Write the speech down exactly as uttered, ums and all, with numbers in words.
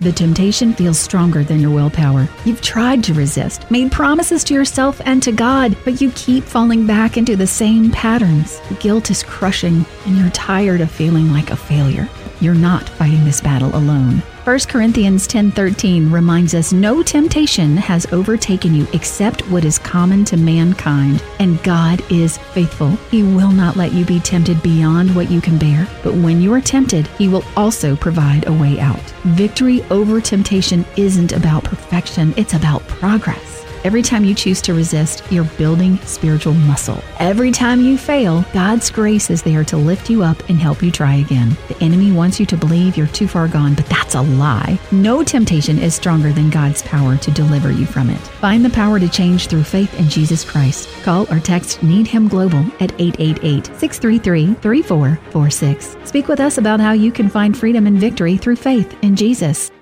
The temptation feels stronger than your willpower. You've tried to resist, made promises to yourself and to God, but you keep falling back into the same patterns. The guilt is crushing, and you're tired of feeling like a failure. You're not fighting this battle alone. First Corinthians ten thirteen reminds us no temptation has overtaken you except what is common to mankind, and God is faithful. He will not let you be tempted beyond what you can bear, but when you are tempted, He will also provide a way out. Victory over temptation isn't about perfection, it's about progress. Every time you choose to resist, you're building spiritual muscle. Every time you fail, God's grace is there to lift you up and help you try again. The enemy wants you to believe you're too far gone, but that's a lie. No temptation is stronger than God's power to deliver you from it. Find the power to change through faith in Jesus Christ. Call or text Need Him Global at eight eight eight, six three three, three four four six. Speak with us about how you can find freedom and victory through faith in Jesus.